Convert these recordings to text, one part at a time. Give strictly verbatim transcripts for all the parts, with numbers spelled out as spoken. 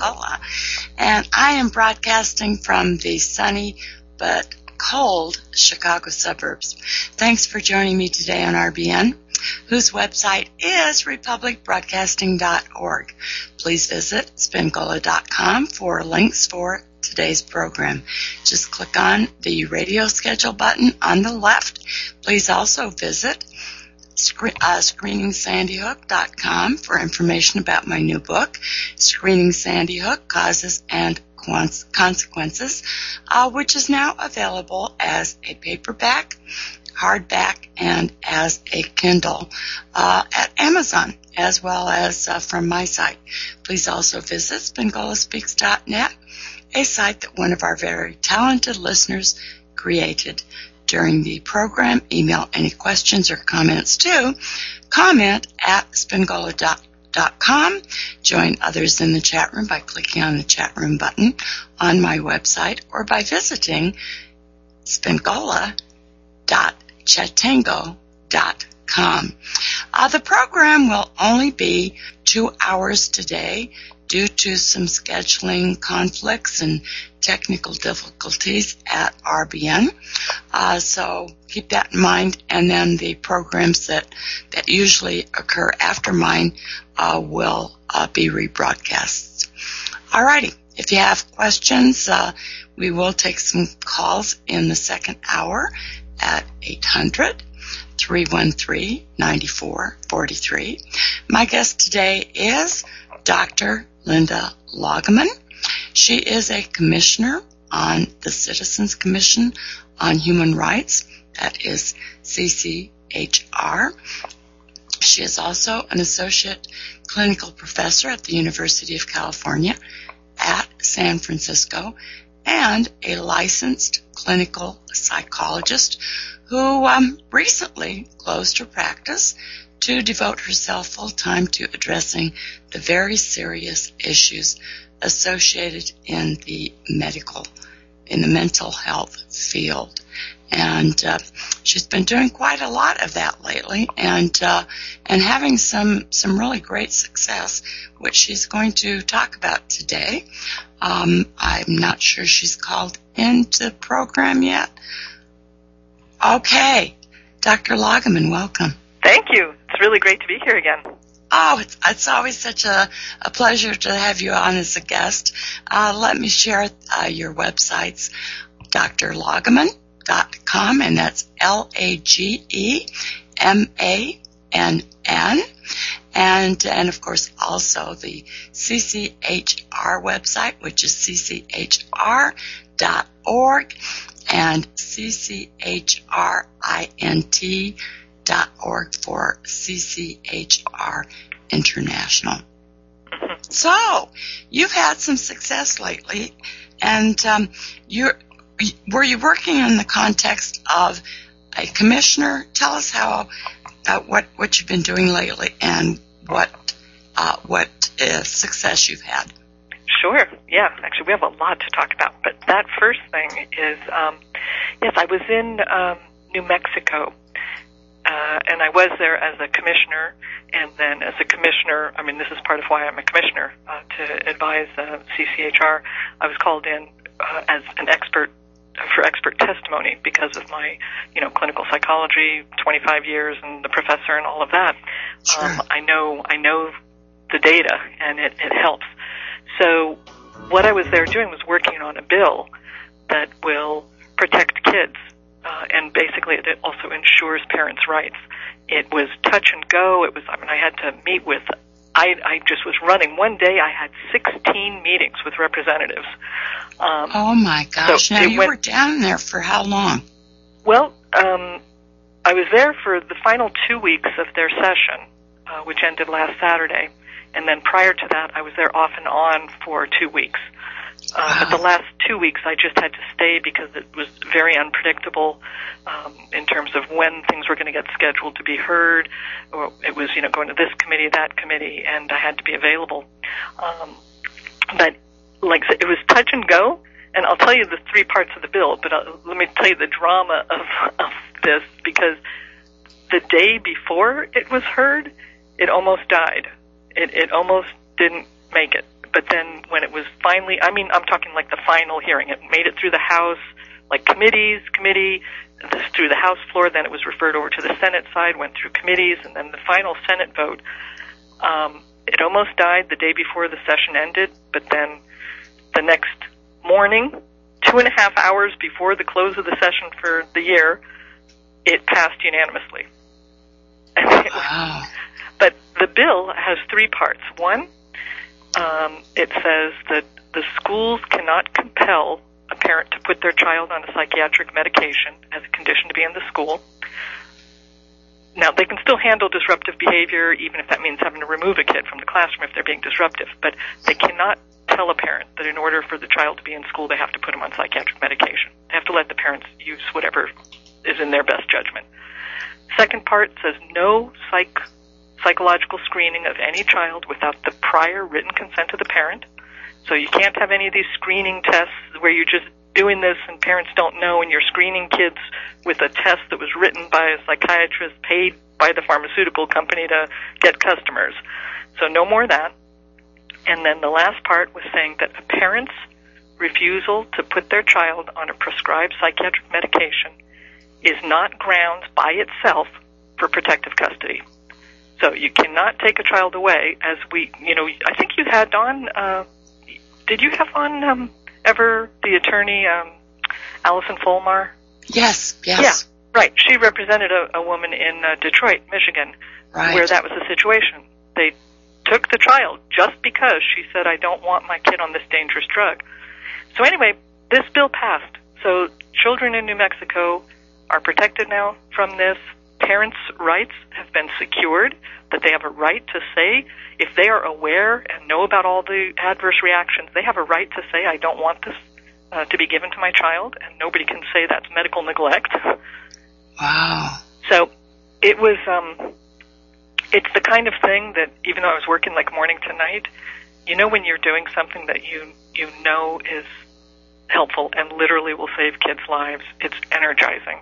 Spingola, and I am broadcasting from the sunny but cold Chicago suburbs. Thanks for joining me today on R B N, whose website is republic broadcasting dot org. Please visit spingola dot com for links for today's program. Just click on the radio schedule button on the left. Please also visit Scre- uh, screening sandy hook dot com for information about my new book, Screening Sandy Hook, Causes and Consequences, uh, which is now available as a paperback, hardback, and as a Kindle uh, at Amazon, as well as uh, from my site. Please also visit spingola speaks dot net, a site that one of our very talented listeners created during the program. Email any questions or comments to comment at spingola dot com. Join others in the chat room by clicking on the chat room button on my website or by visiting spingola dot chatango dot com. Uh, the program will only be two hours today due to some scheduling conflicts and technical difficulties at R B N. Uh, so keep that in mind. And then the programs that, that usually occur after mine uh, will uh, be rebroadcasts. All righty. If you have questions, uh, we will take some calls in the second hour at eight hundred, three one three, nine four four three. My guest today is Doctor Linda Loggeman. She is a commissioner on the Citizens Commission on Human Rights, that is C C H R. She is also an associate clinical professor at the University of California at San Francisco and a licensed clinical psychologist who um, recently closed her practice to devote herself full-time to addressing the very serious issues associated in the medical, in the mental health field. And uh, she's been doing quite a lot of that lately and uh, and having some, some really great success, which she's going to talk about today. Um, I'm not sure she's called into the program yet. Okay. Doctor Loggeman, welcome. Thank you. It's really great to be here again. Oh, it's, it's always such a, a pleasure to have you on as a guest. Uh, let me share uh, your websites, d r loggeman dot com, and that's L A G E M A N N. And, and of course, also the C C H R website, which is c c h r dot org, and C C H R I N T dot org for C C H R International. So, you've had some success lately, and um, you're, were you working in the context of a commissioner? Tell us how uh, what what you've been doing lately and what uh, what uh, success you've had. Sure. Yeah. Actually, we have a lot to talk about. But that first thing is, um, yes, I was in um, New Mexico. Uh, and I was there as a commissioner, and then as a commissioner, I mean, this is part of why I'm a commissioner, uh, to advise uh, C C H R. I was called in uh, as an expert for expert testimony because of my, you know, clinical psychology, twenty-five years, and the professor and all of that. Sure. Um, I know, I know the data, and it, it helps. So what I was there doing was working on a bill that will protect kids. Uh, and basically, it also ensures parents' rights. It was touch and go. It was, I mean, I had to meet with, I, I just was running. One day, I had sixteen meetings with representatives. Um, oh, my gosh. So now, you went, were down there for how long? Well, um, I was there for the final two weeks of their session, uh, which ended last Saturday. And then prior to that, I was there off and on for two weeks. Uh, wow. But the last two weeks, I just had to stay because it was very unpredictable um, in terms of when things were going to get scheduled to be heard. Or it was, you know, going to this committee, that committee, and I had to be available. Um, but, like I said, it was touch and go. And I'll tell you the three parts of the bill, but I'll, let me tell you the drama of, of this, because the day before it was heard, it almost died. It, it almost didn't make it but then when it was finally, I mean, I'm talking like the final hearing, it made it through the House, like committees, committee, this through the House floor, then it was referred over to the Senate side, went through committees, and then the final Senate vote. Um, it almost died the day before the session ended, but then the next morning, two and a half hours before the close of the session for the year, it passed unanimously. And it wow. was, but the bill has three parts. One, um, it says that the schools cannot compel a parent to put their child on a psychiatric medication as a condition to be in the school. Now, they can still handle disruptive behavior, even if that means having to remove a kid from the classroom if they're being disruptive, but they cannot tell a parent that in order for the child to be in school, they have to put them on psychiatric medication. They have to let the parents use whatever is in their best judgment. Second part says no psych psychological screening of any child without the prior written consent of the parent. So you can't have any of these screening tests where you're just doing this and parents don't know and you're screening kids with a test that was written by a psychiatrist paid by the pharmaceutical company to get customers. So no more of that. And then the last part was saying that a parent's refusal to put their child on a prescribed psychiatric medication is not grounds by itself for protective custody. So you cannot take a child away, as we, you know, I think you had on, uh, did you have on um, ever the attorney, um, Allison Folmar? Yes, yes. Yeah, right. She represented a, a woman in uh, Detroit, Michigan, right. where that was the situation. They took the child just because she said, I don't want my kid on this dangerous drug. So anyway, this bill passed. So children in New Mexico are protected now from this. Parents' rights have been secured, that they have a right to say, if they are aware and know about all the adverse reactions, they have a right to say, I don't want this uh, to be given to my child, and nobody can say that's medical neglect. Wow. So it was, um, it's the kind of thing that, even though I was working like morning to night, you know when you're doing something that you, you know is helpful and literally will save kids' lives, it's energizing.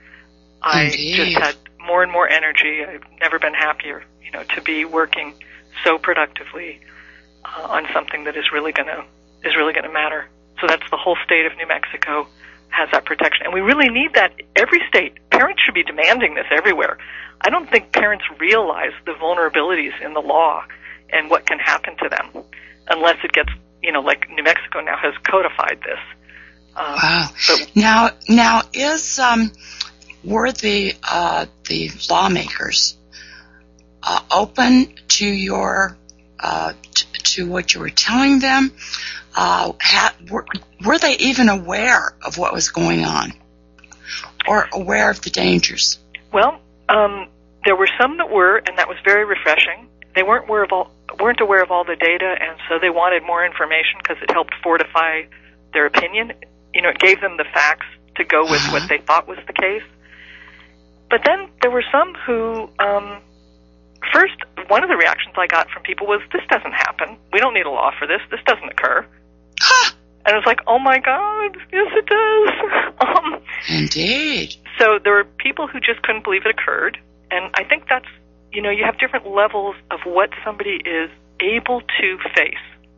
I Indeed. just had more and more energy. I've never been happier, you know, to be working so productively uh, on something that is really going to is really going to matter. So that's the whole state of New Mexico has that protection, and we really need that. Every state, parents should be demanding this everywhere. I don't think parents realize the vulnerabilities in the law and what can happen to them unless it gets, you know, like New Mexico now has codified this. Um, wow. But, now, now is um. Were the uh, the lawmakers uh, open to your uh, t- to what you were telling them? Uh, ha- were, were they even aware of what was going on, or aware of the dangers? Well, um, there were some that were, and that was very refreshing. They weren't aware of all weren't aware of all the data, and so they wanted more information because it helped fortify their opinion. You know, it gave them the facts to go with uh-huh. what they thought was the case. But then there were some who, um, first, one of the reactions I got from people was, this doesn't happen. We don't need a law for this. This doesn't occur. And I was like, oh, my God, yes, it does. um, Indeed. So there were people who just couldn't believe it occurred. And I think that's, you know, you have different levels of what somebody is able to face.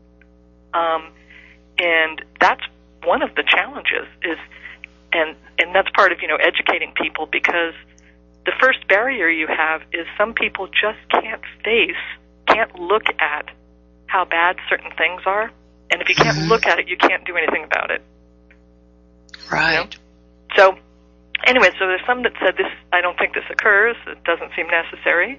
Um, and that's one of the challenges is, and, and that's part of, you know, educating people, because the first barrier you have is some people just can't face, can't look at how bad certain things are. And if you can't mm-hmm. look at it, you can't do anything about it. Right. You know? So, anyway, so there's some that said, this, I don't think this occurs. It doesn't seem necessary.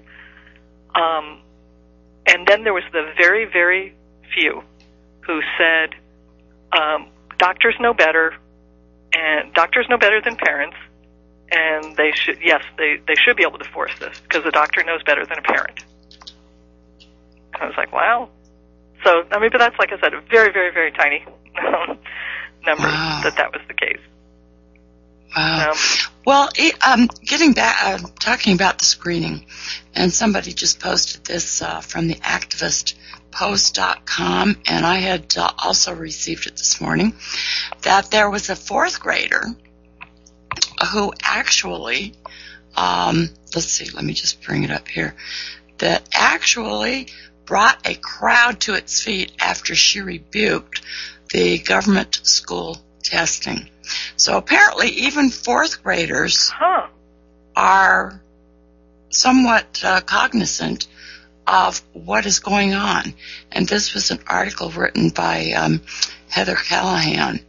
Um, and then there was the very, very few who said, um, doctors know better, and doctors know better than parents. And they should, yes, they, they should be able to force this because the doctor knows better than a parent. And I was like, wow. So, I mean, but that's, like I said, a very, very, very tiny number wow. that that was the case. Wow. Um, well, um, getting back, uh, talking about the screening, and somebody just posted this uh, from the activist post dot com, and I had uh, also received it this morning, that there was a fourth grader who actually, um, let's see, let me just bring it up here, that actually brought a crowd to its feet after she rebuked the government school testing. So apparently even fourth graders huh. are somewhat uh, cognizant of what is going on. And this was an article written by um, Heather Callahan.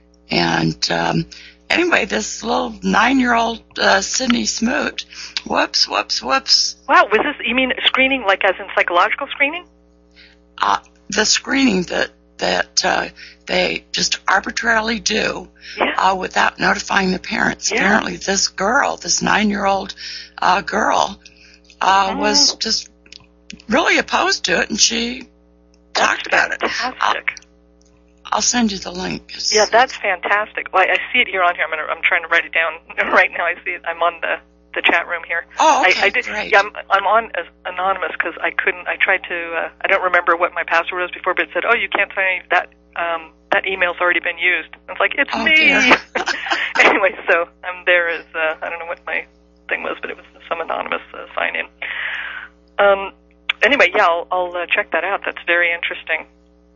And um, anyway, this little nine-year-old uh, Sydney Smoot, whoops, whoops, whoops. Wow, was this, you mean screening, like as in psychological screening? Uh, the screening that that uh, they just arbitrarily do yeah. uh, without notifying the parents. Yeah. Apparently this girl, this nine-year-old uh, girl, uh, oh. was just really opposed to it, and she that's talked about it. Fantastic. I'll, I'll send you the link. It's, yeah, that's fantastic. Well, I see it here on here. I'm gonna, I'm trying to write it down right now. I see it. I'm on the the chat room here. Oh, okay, I, I did, great. Yeah, I'm, I'm on as anonymous because I couldn't. I tried to. Uh, I don't remember what my password was before, but it said, "Oh, you can't sign that. Um, that email's already been used." I was like, "It's oh, me." Anyway, so I'm there as uh, I don't know what my thing was, but it was some anonymous uh, sign in. Um. Anyway, yeah, I'll, I'll uh, check that out. That's very interesting.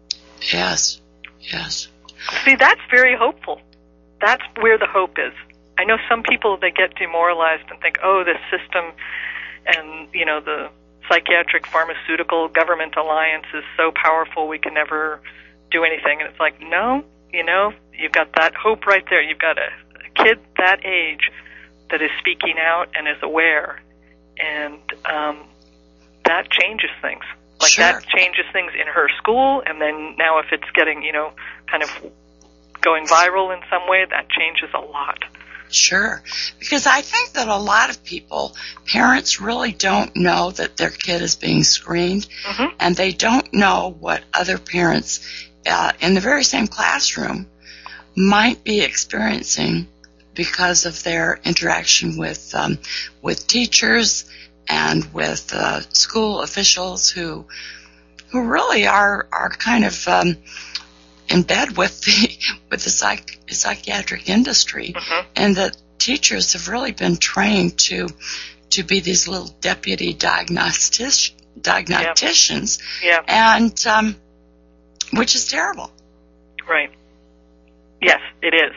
Yes. Yes. See, that's very hopeful. That's where the hope is. I know some people, they get demoralized and think, oh, this system and, you know, the psychiatric pharmaceutical government alliance is so powerful we can never do anything. And it's like, no, you know, you've got that hope right there. You've got a, a kid that age that is speaking out and is aware. And um, that changes things. Like sure. that changes things in her school. And then now if it's getting, you know, kind of going viral in some way, that changes a lot. Sure. Because I think that a lot of people, parents really don't know that their kid is being screened, mm-hmm. and they don't know what other parents uh, in the very same classroom might be experiencing because of their interaction with um, with teachers and with uh, school officials who who really are are kind of um, in bed with the with the psych, psychiatric industry, mm-hmm. and that teachers have really been trained to to be these little deputy diagnostic diagnosticians, yeah. yeah. and um, which is terrible. Right. Yes, it is.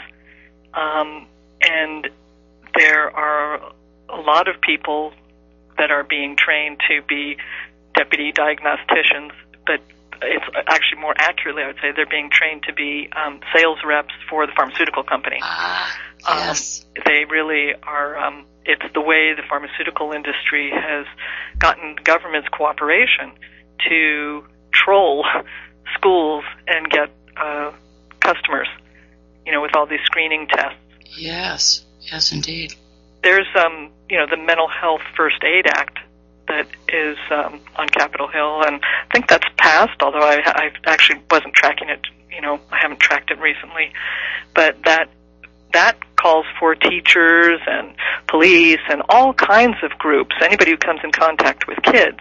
Um, and there are a lot of people that are being trained to be deputy diagnosticians, but it's actually more accurately, I would say, they're being trained to be um, sales reps for the pharmaceutical company. Ah, yes. Um, they really are, um, it's the way the pharmaceutical industry has gotten government's cooperation to troll schools and get uh, customers, you know, with all these screening tests. Yes, yes, indeed. There's, um, you know, the Mental Health First Aid Act that is um, on Capitol Hill, and I think that's passed, although I, I actually wasn't tracking it, you know, I haven't tracked it recently. But that that calls for teachers and police and all kinds of groups, anybody who comes in contact with kids,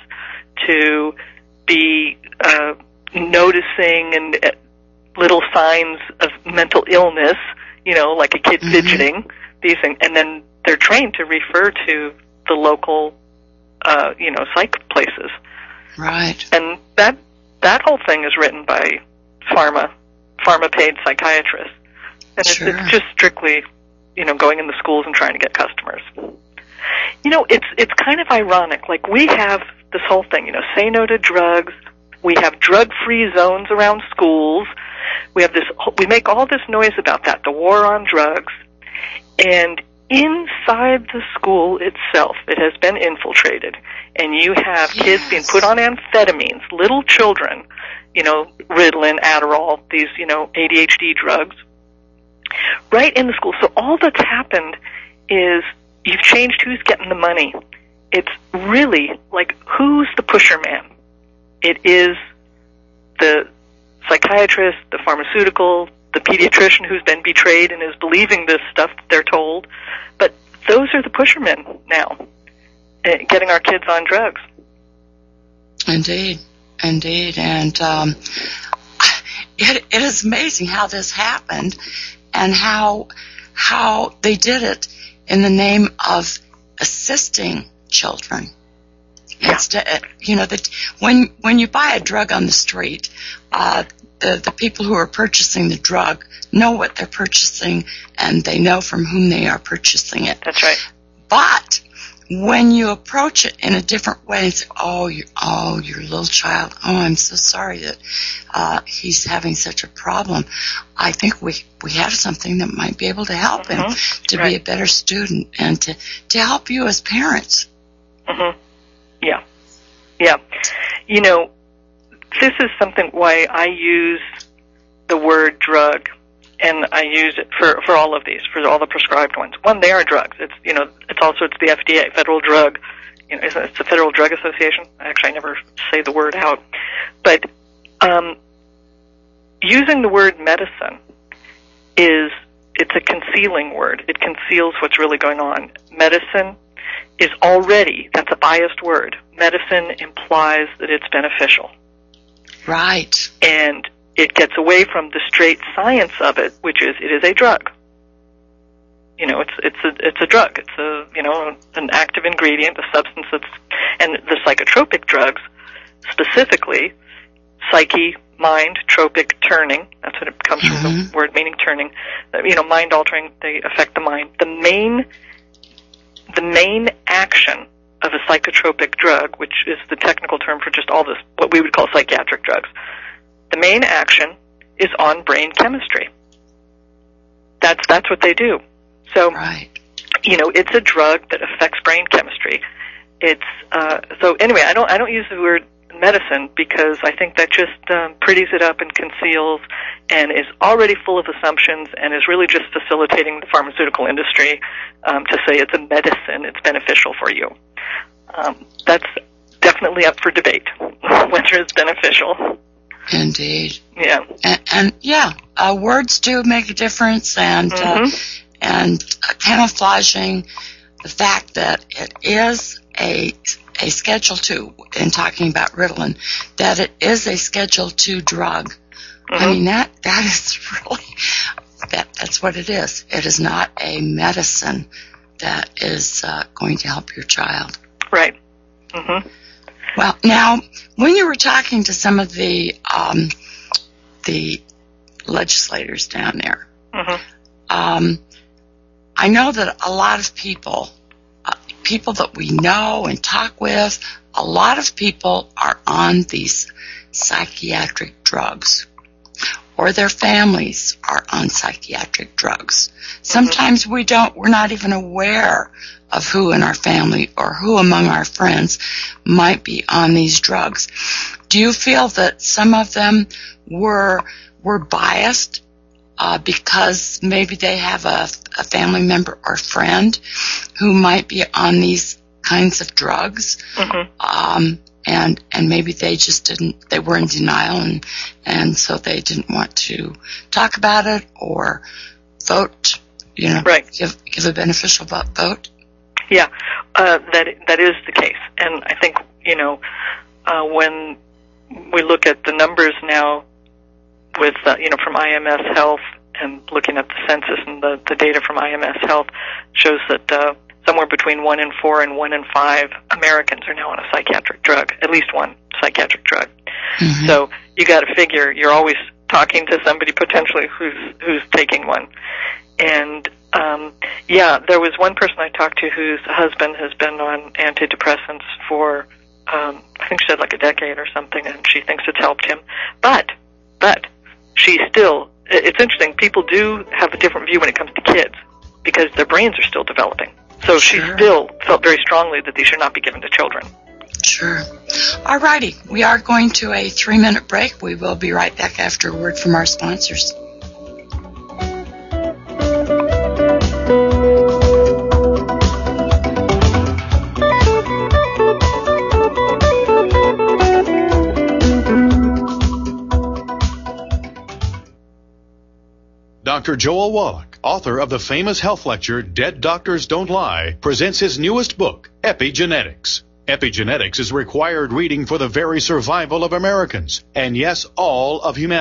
to be uh, noticing and uh, little signs of mental illness, you know, like a kid mm-hmm. fidgeting, these things, and then they're trained to refer to the local Uh, you know, psych places. Right. And that that whole thing is written by pharma, pharma-paid psychiatrists. And sure. it's, it's just strictly, you know, going in the schools and trying to get customers. You know, it's it's kind of ironic. Like, we have this whole thing, you know, say no to drugs. We have drug-free zones around schools. We have this, we make all this noise about that, the war on drugs. And inside the school itself, it has been infiltrated, and you have yes. kids being put on amphetamines, little children, you know, Ritalin, Adderall, these, you know, A D H D drugs, right in the school. So all that's happened is you've changed who's getting the money. It's really like, who's the pusher man? It is the psychiatrist, the pharmaceutical, the pediatrician who's been betrayed and is believing this stuff that they're told. But those are the pushermen now, uh, getting our kids on drugs. Indeed, indeed. And um, it, it is amazing how this happened and how how they did it in the name of assisting children. Yeah. Instead, you know, that when when you buy a drug on the street, uh, the the people who are purchasing the drug know what they're purchasing, and they know from whom they are purchasing it. That's right. But when you approach it in a different way and say, "Oh, you, oh, your little child. Oh, I'm so sorry that uh, he's having such a problem," I think we we have something that might be able to help mm-hmm. him to right. be a better student and to to help you as parents. Mm-hmm. Yeah, yeah. You know, this is something why I use the word drug, and I use it for for all of these, for all the prescribed ones. One, they are drugs. It's you know, it's also it's the F D A, Federal Drug. You know, it's the Federal Drug Association. Actually, I never say the word out, but um, using the word medicine is it's a concealing word. It conceals what's really going on. Medicine is already, that's a biased word. Medicine implies that it's beneficial. Right. And it gets away from the straight science of it, which is it is a drug. You know, it's it's a it's a drug. It's a you know an active ingredient, a substance that's, and the psychotropic drugs specifically, psyche, mind, tropic, turning. That's what it comes mm-hmm. from the word meaning turning. You know, mind altering. They affect the mind. The main The main action of a psychotropic drug, which is the technical term for just all this, what we would call psychiatric drugs, the main action is on brain chemistry. That's that's what they do. So, right. you know, it's a drug that affects brain chemistry. It's uh, so anyway. I don't I don't use the word medicine because I think that just um, pretties it up and conceals and is already full of assumptions and is really just facilitating the pharmaceutical industry um, to say it's a medicine, it's beneficial for you. Um, that's definitely up for debate, whether it's beneficial. Indeed. Yeah. And, and yeah, uh, words do make a difference, and mm-hmm. uh, and uh, camouflaging the fact that it is a a Schedule two, in talking about Ritalin, that it is a Schedule two drug. Mm-hmm. I mean, that that is really, that that's what it is. It is not a medicine that is uh, going to help your child. Right. Mm-hmm. Well, now, when you were talking to some of the um, the legislators down there, mm-hmm. um, I know that a lot of people, uh, people that we know and talk with, a lot of people are on these psychiatric drugs, or their families are on psychiatric drugs. Sometimes we don't, we're not even aware of who in our family or who among our friends might be on these drugs. Do you feel that some of them were were biased uh, because maybe they have a, a family member or friend who might be on these kinds of drugs, mm-hmm. um, and and maybe they just didn't, they were in denial, and and so they didn't want to talk about it or vote, you know, right. give give a beneficial vote? Yeah, uh, that that is the case, and I think you know uh, when we look at the numbers now, with uh, you know from I M S Health and looking at the census and the, the data from I M S Health shows that uh, somewhere between one in four and one in five Americans are now on a psychiatric drug, at least one psychiatric drug. Mm-hmm. So you got to figure you're always talking to somebody potentially who's who's taking one, and. Um, yeah, there was one person I talked to whose husband has been on antidepressants for, um, I think she said like a decade or something, and she thinks it's helped him. But, but, she still, it's interesting, people do have a different view when it comes to kids, because their brains are still developing. So sure. She still felt very strongly that these should not be given to children. Sure. All righty, we are going to a three-minute break. We will be right back after a word from our sponsors. Doctor Joel Wallach, author of the famous health lecture Dead Doctors Don't Lie, presents his newest book, Epigenetics. Epigenetics is required reading for the very survival of Americans, and yes, all of humanity.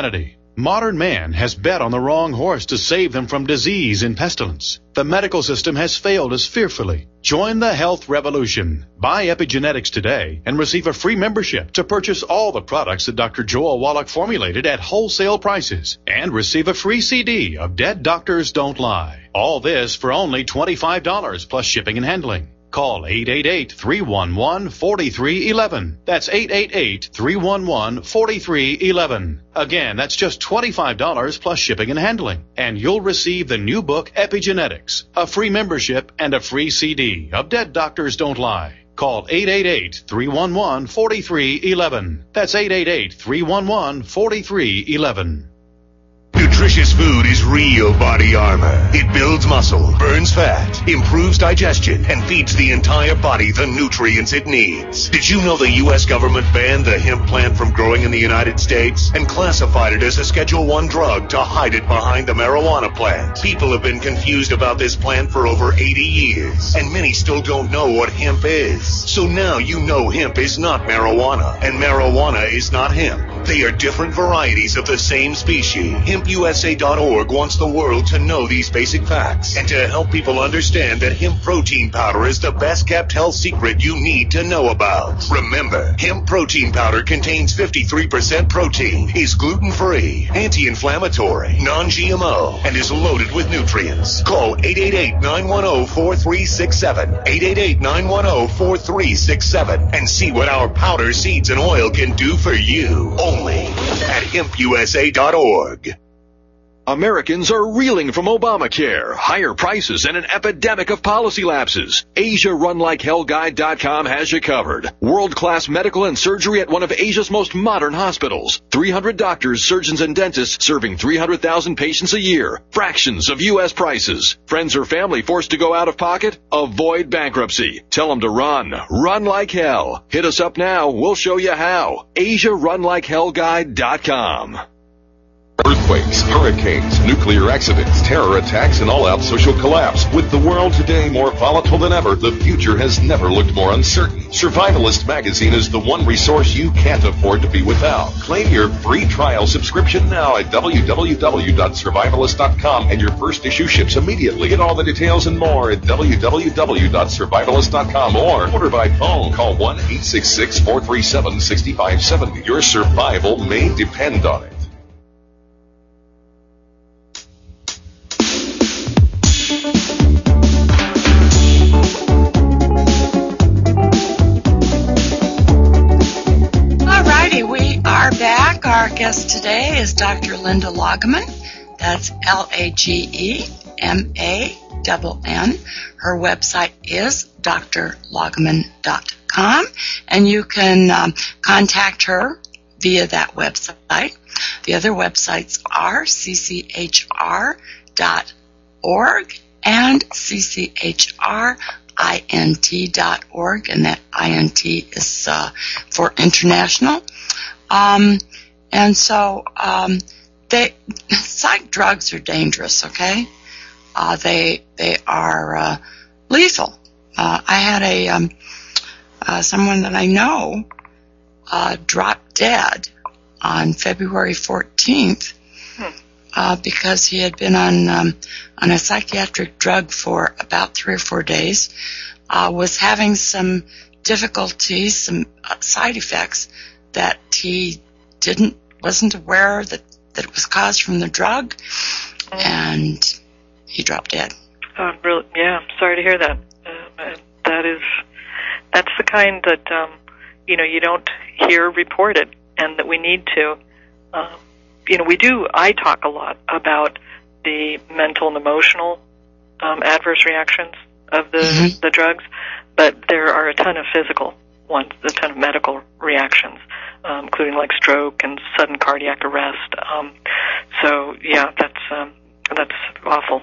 Modern man has bet on the wrong horse to save them from disease and pestilence. The medical system has failed us fearfully. Join the health revolution. Buy Epigenetics today and receive a free membership to purchase all the products that Doctor Joel Wallach formulated at wholesale prices and receive a free C D of Dead Doctors Don't Lie. All this for only twenty-five dollars plus shipping and handling. Call eight eight eight, three one one, four three one one. That's eight eight eight, three one one, four three one one. Again, that's just twenty-five dollars plus shipping and handling. And you'll receive the new book, Epigenetics, a free membership, and a free C D of Dead Doctors Don't Lie. Call eight eight eight, three one one, four three one one. That's eight eight eight, three one one, four three one one. Nutritious food is real body armor. It builds muscle, burns fat, improves digestion, and feeds the entire body the nutrients it needs. Did you know the U S government banned the hemp plant from growing in the United States and classified it as a Schedule one drug to hide it behind the marijuana plant? People have been confused about this plant for over eighty years, and many still don't know what hemp is. So now you know hemp is not marijuana, and marijuana is not hemp. They are different varieties of the same species. hemp U S A dot org wants the world to know these basic facts and to help people understand that hemp protein powder is the best kept health secret you need to know about. Remember, hemp protein powder contains fifty-three percent protein, is gluten-free, anti-inflammatory, non-G M O, and is loaded with nutrients. Call eight eight eight, nine one zero, four three six seven, eight eight eight, nine one zero, four three six seven, and see what our powder, seeds, and oil can do for you. Only at hemp U S A dot org. Americans are reeling from Obamacare, higher prices, and an epidemic of policy lapses. Asia Run Like Hell Guide dot com has you covered. World-class medical and surgery at one of Asia's most modern hospitals. three hundred doctors, surgeons, and dentists serving three hundred thousand patients a year. Fractions of U S prices. Friends or family forced to go out of pocket? Avoid bankruptcy. Tell them to run. Run like hell. Hit us up now. We'll show you how. Asia Run Like Hell Guide dot com. Earthquakes, hurricanes, nuclear accidents, terror attacks, and all-out social collapse. With the world today more volatile than ever, the future has never looked more uncertain. Survivalist magazine is the one resource you can't afford to be without. Claim your free trial subscription now at w w w dot survivalist dot com, and your first issue ships immediately. Get all the details and more at w w w dot survivalist dot com or order by phone. Call one eight six six, four three seven, six five seven zero. Your survival may depend on it. Back. Our guest today is Doctor Linda Lagman. That's L A G E M A N N. Her website is d r lagman dot com, and you can um, contact her via that website. The other websites are c c h r dot org and c c h r int dot org, and that I N T is uh, for international. Um, and so, um, they, psych drugs are dangerous, okay? Uh, they, they are, uh, lethal. Uh, I had a, um, uh, someone that I know, uh, dropped dead on February fourteenth, hmm. uh, because he had been on, um, on a psychiatric drug for about three or four days, uh, was having some difficulties, some uh, side effects that he didn't, wasn't aware that, that it was caused from the drug, and he dropped dead. Oh, really? Yeah, I'm sorry to hear that. Uh, that is, that's the kind that, um, you know, you don't hear reported, and that we need to. Um, you know, we do, I talk a lot about the mental and emotional um, adverse reactions of the, mm-hmm. the drugs, but there are a ton of physical ones, a ton of medical reactions, um, including like stroke and sudden cardiac arrest. Um, so yeah, that's um, that's awful.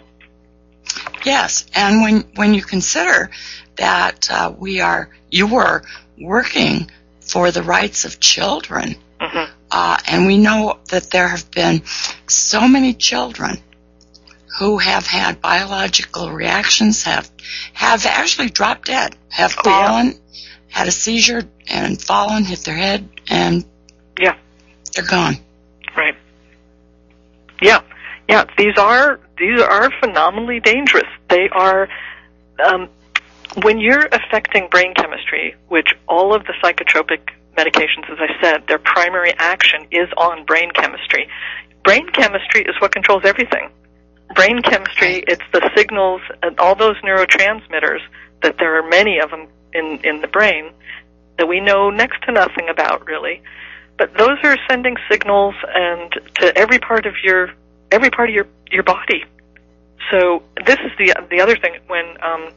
Yes, and when when you consider that uh, we are, you were working for the rights of children, mm-hmm. uh, and we know that there have been so many children who have had biological reactions, have have actually dropped dead, have fallen. Oh, yeah. Had a seizure and fallen, hit their head, and yeah, they're gone. Right. Yeah, yeah. These are these are phenomenally dangerous. They are um, when you're affecting brain chemistry, which all of the psychotropic medications, as I said, their primary action is on brain chemistry. Brain chemistry is what controls everything. Brain chemistry, it's the signals and all those neurotransmitters that there are many of them in, in the brain that we know next to nothing about, really. But those are sending signals and to every part of your every part of your, your body. So this is the the other thing when um,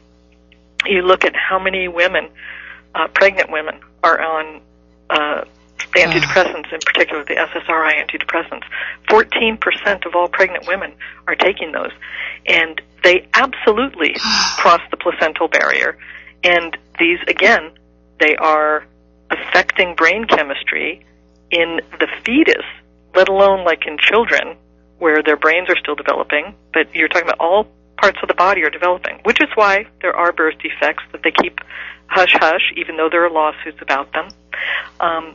you look at how many women, uh, pregnant women, are on uh, antidepressants, in particular the S S R I antidepressants. fourteen percent of all pregnant women are taking those. And they absolutely cross the placental barrier. And these, again, they are affecting brain chemistry in the fetus, let alone like in children, where their brains are still developing. But you're talking about all parts of the body are developing, which is why there are birth defects that they keep hush-hush, even though there are lawsuits about them. Um,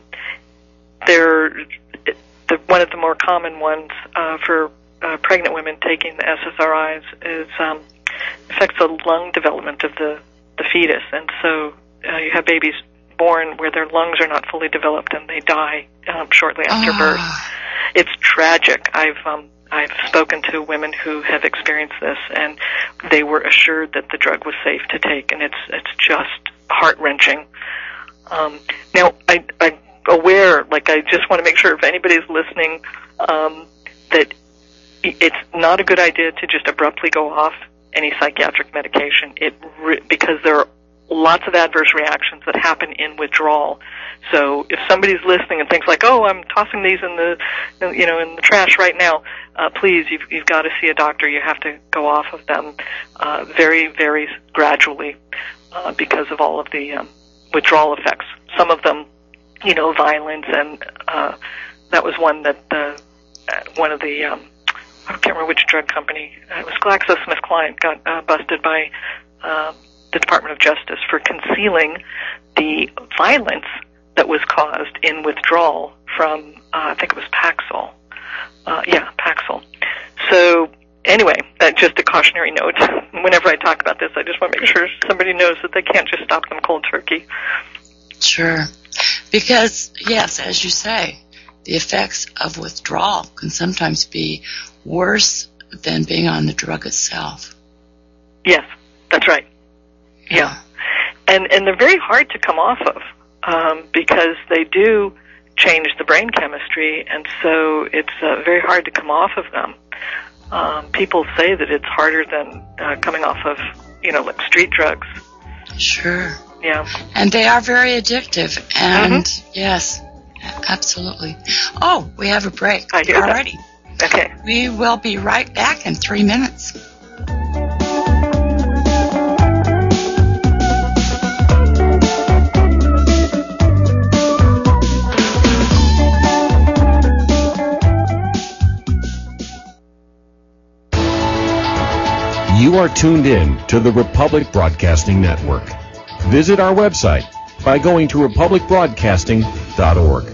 they're, the, one of the more common ones uh, for uh, pregnant women taking the S S R Is is um, affects the lung development of the, the fetus. And so uh, you have babies born where their lungs are not fully developed and they die um, shortly after oh. birth. It's tragic. I've um, I've spoken to women who have experienced this, and they were assured that the drug was safe to take, and it's it's just heart-wrenching. Um, now, I, I'm aware, like I just want to make sure if anybody's listening, um, that it's not a good idea to just abruptly go off any psychiatric medication. It re- because there are lots of adverse reactions that happen in withdrawal. So if somebody's listening and thinks like, "Oh, I'm tossing these in the, you know, in the trash right now," uh, please, you've, you've got to see a doctor. You have to go off of them uh, very, very gradually uh, because of all of the um, withdrawal effects. Some of them, you know, violence, and uh, that was one that uh, one of the um, I can't remember which drug company. Uh, it was GlaxoSmithKline got uh, busted by uh, the Department of Justice for concealing the violence that was caused in withdrawal from, uh, I think it was Paxil. Uh, yeah, Paxil. So, anyway, uh, just a cautionary note. Whenever I talk about this, I just want to make sure somebody knows that they can't just stop them cold turkey. Sure. Because, yes, as you say, the effects of withdrawal can sometimes be worse than being on the drug itself. Yes, that's right. Yeah. yeah. And, and they're very hard to come off of. Um, because they do change the brain chemistry, and so it's uh, very hard to come off of them. Um, people say that it's harder than uh, coming off of, you know, like street drugs. Sure. Yeah. And they are very addictive, and mm-hmm. yes, absolutely. Oh, we have a break I hear already. That. Okay. We will be right back in three minutes. You are tuned in to the Republic Broadcasting Network. Visit our website by going to republic broadcasting dot org.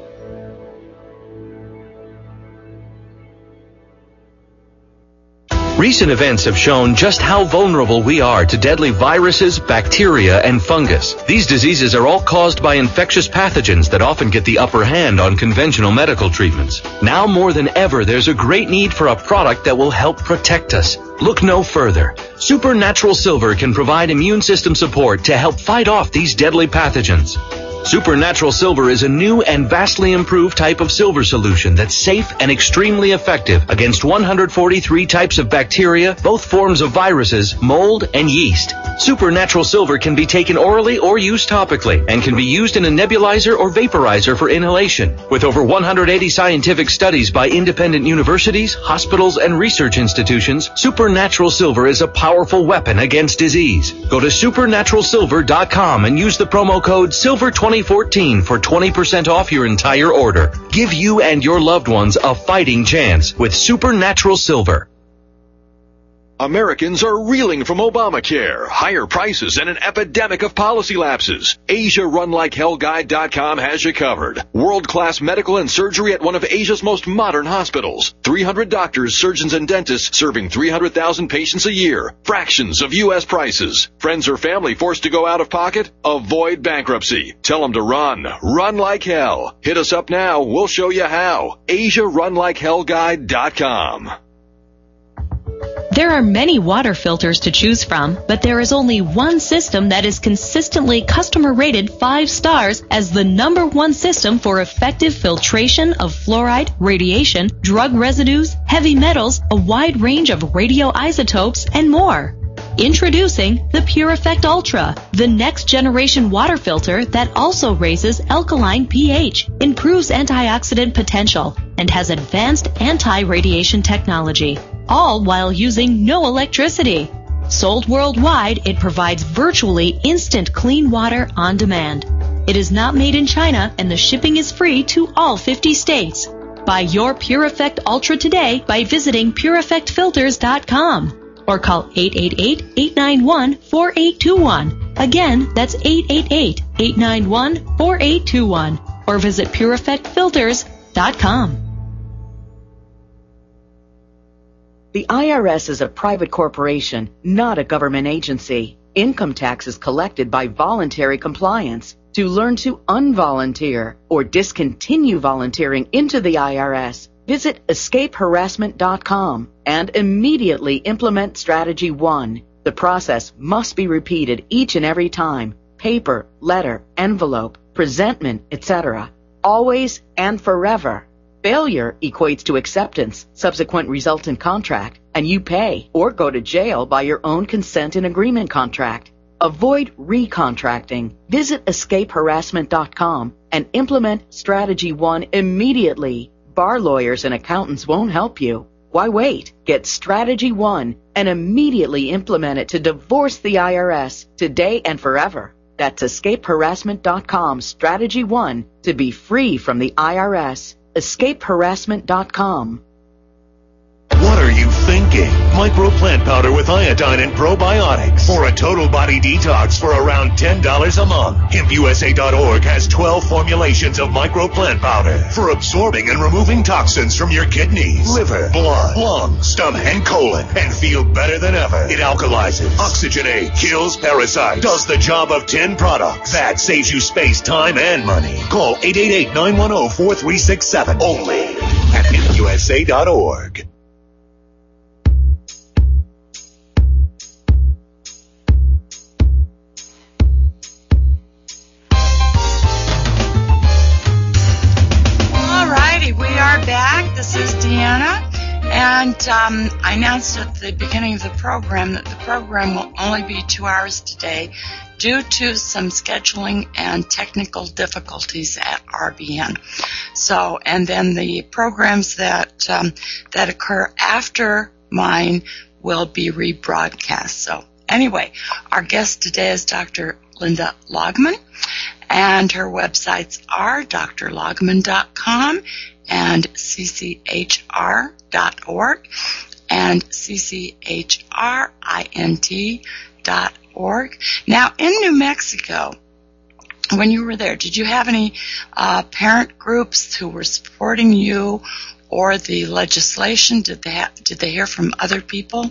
Recent events have shown just how vulnerable we are to deadly viruses, bacteria, and fungus. These diseases are all caused by infectious pathogens that often get the upper hand on conventional medical treatments. Now more than ever, there's a great need for a product that will help protect us. Look no further. Supernatural Silver can provide immune system support to help fight off these deadly pathogens. Supernatural Silver is a new and vastly improved type of silver solution that's safe and extremely effective against one hundred forty-three types of bacteria, both forms of viruses, mold, and yeast. Supernatural Silver can be taken orally or used topically and can be used in a nebulizer or vaporizer for inhalation. With over one hundred eighty scientific studies by independent universities, hospitals, and research institutions, Supernatural Silver is a powerful weapon against disease. Go to supernatural silver dot com and use the promo code silver twenty fourteen for twenty percent off your entire order. Give you and your loved ones a fighting chance with Supernatural Silver. Americans are reeling from Obamacare, higher prices, and an epidemic of policy lapses. Asia Run Like Hell Guide dot com has you covered. World-class medical and surgery at one of Asia's most modern hospitals. three hundred doctors, surgeons, and dentists serving three hundred thousand patients a year. Fractions of U S prices. Friends or family forced to go out of pocket? Avoid bankruptcy. Tell them to run. Run like hell. Hit us up now. We'll show you how. Asia Run Like Hell Guide dot com. There are many water filters to choose from, but there is only one system that is consistently customer rated five stars as the number one system for effective filtration of fluoride, radiation, drug residues, heavy metals, a wide range of radioisotopes, and more. Introducing the Pure Effect Ultra, the next generation water filter that also raises alkaline pH, improves antioxidant potential, and has advanced anti-radiation technology, all while using no electricity. Sold worldwide, it provides virtually instant clean water on demand. It is not made in China, and the shipping is free to all fifty states. Buy your Pure Effect Ultra today by visiting pure effect filters dot com. Or call eight eight eight, eight nine one, four eight two one. Again, that's eight eight eight, eight nine one, four eight two one. Or visit pure effect filters dot com. The I R S is a private corporation, not a government agency. Income tax is collected by voluntary compliance. To learn to unvolunteer or discontinue volunteering into the I R S, visit escape harassment dot com and immediately implement Strategy one. The process must be repeated each and every time. Paper, letter, envelope, presentment, et cetera. Always and forever. Failure equates to acceptance, subsequent resultant contract, and you pay or go to jail by your own consent and agreement contract. Avoid recontracting. Visit escape harassment dot com and implement Strategy one immediately. Bar lawyers and accountants won't help you. Why wait? Get Strategy one and immediately implement it to divorce the I R S today and forever. That's escape harassment dot com Strategy one to be free from the I R S. escape harassment dot com. What are you thinking? Micro plant powder with iodine and probiotics for a total body detox for around ten dollars a month. hemp u s a dot org has twelve formulations of micro plant powder for absorbing and removing toxins from your kidneys, liver, blood, lungs, stomach, and colon, and feel better than ever. It alkalizes, oxygenates, kills parasites, does the job of ten products. That saves you space, time, and money. Call eight eight eight, nine one zero, four three six seven only at hemp u s a dot org. Back. This is Deanna, and um, I announced at the beginning of the program that the program will only be two hours today due to some scheduling and technical difficulties at R B N. So, and then the programs that um, that occur after mine will be rebroadcast. So, anyway, our guest today is Doctor Linda Logman, and her websites are d r logman dot com and c c h r dot org and c c h r int dot org. Now, in New Mexico, when you were there, did you have any uh, parent groups who were supporting you or the legislation? Did they ha- did they hear from other people?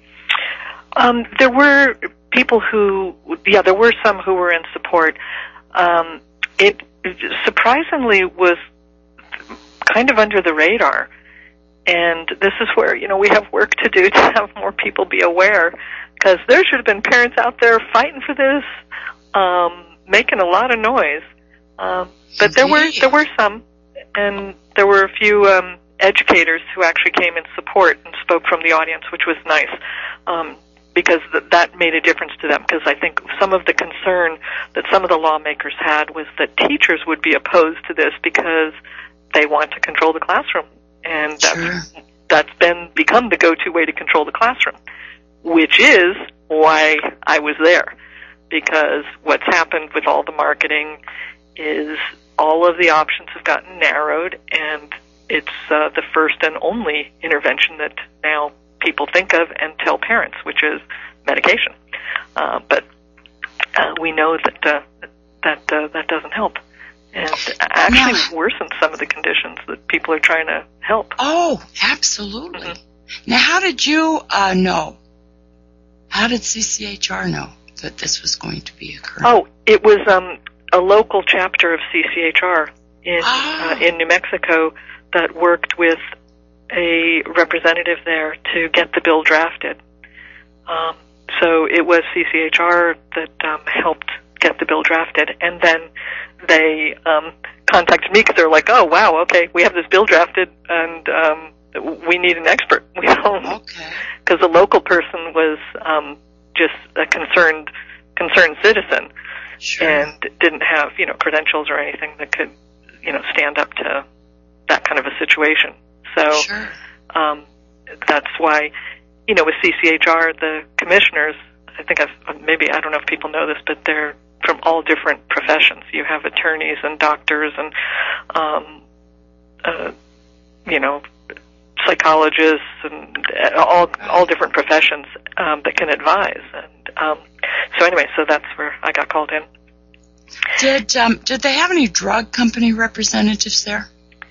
Um, there were people who, yeah, there were some who were in support. Um, it surprisingly was kind of under the radar, and this is where, you know, we have work to do to have more people be aware, because there should have been parents out there fighting for this, um, making a lot of noise. Um, but there were there were some, and there were a few um, educators who actually came in support and spoke from the audience, which was nice, um, because th- that made a difference to them. Because I think some of the concern that some of the lawmakers had was that teachers would be opposed to this because they want to control the classroom, and that's, sure. that's been become the go-to way to control the classroom, which is why I was there, because what's happened with all the marketing is all of the options have gotten narrowed, and it's uh, the first and only intervention that now people think of and tell parents, which is medication. Uh, but uh, we know that uh, that uh, that doesn't help, and actually now, worsens some of the conditions that people are trying to help. Oh, absolutely. Mm-hmm. Now, how did you uh, know? How did C C H R know that this was going to be occurring? Oh, it was um, a local chapter of C C H R in oh. uh, in New Mexico that worked with a representative there to get the bill drafted. Um, so it was C C H R that um, helped get the bill drafted, and then they um, contacted me because they're like, "Oh, wow, okay, we have this bill drafted, and um, we need an expert." We don't, okay, because the local person was um, just a concerned concerned citizen, sure. and didn't have you know credentials or anything that could you know stand up to that kind of a situation. So sure. um, that's why, you know, with C C H R, the commissioners, I think I've, maybe, I don't know if people know this, but they're from all different professions. You have attorneys and doctors and, um, uh, you know, psychologists and all all different professions um, that can advise. And um, so anyway, so that's where I got called in. Did um, did they have any drug company representatives there?